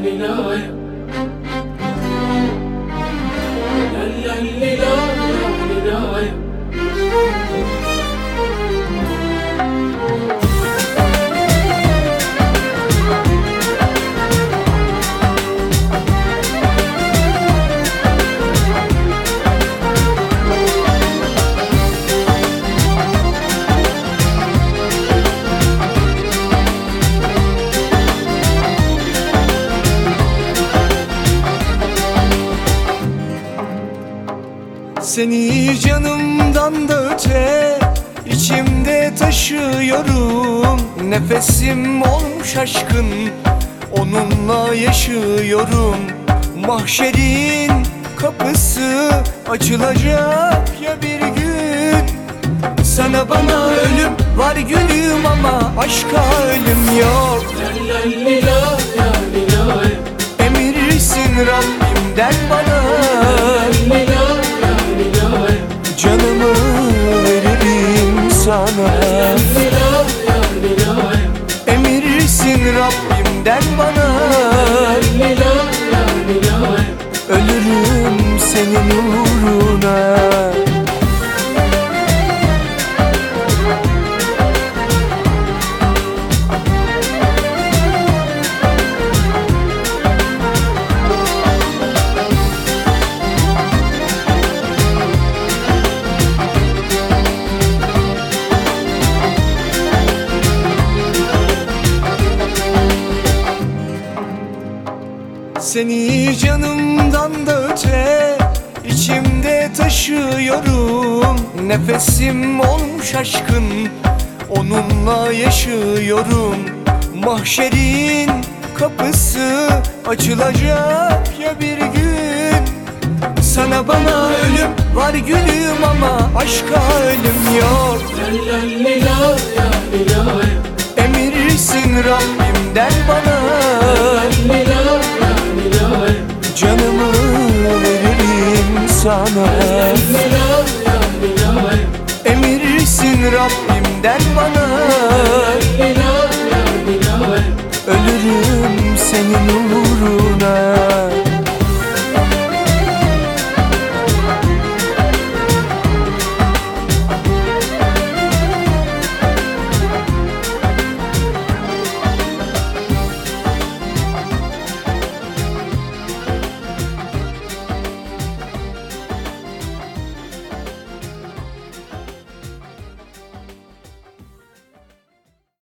Seni canımdan da öte içimde taşıyorum. Nefesim olmuş aşkın, onunla yaşıyorum. Mahşerin kapısı açılacak ya bir gün. Sana bana ölüm var gülüm ama aşka ölüm yok. Emirsin Rabbimden bana, canımı veririm sana. Emirsin Rabbimden bana, ölürüm senin uğruna. Seni canımdan da öte içimde taşıyorum. Nefesim olmuş aşkın, onunla yaşıyorum. Mahşerin kapısı açılacak ya bir gün. Sana bana ölüm var gülüm ama aşka ölüm yok. Emirsin Rabbimden bana,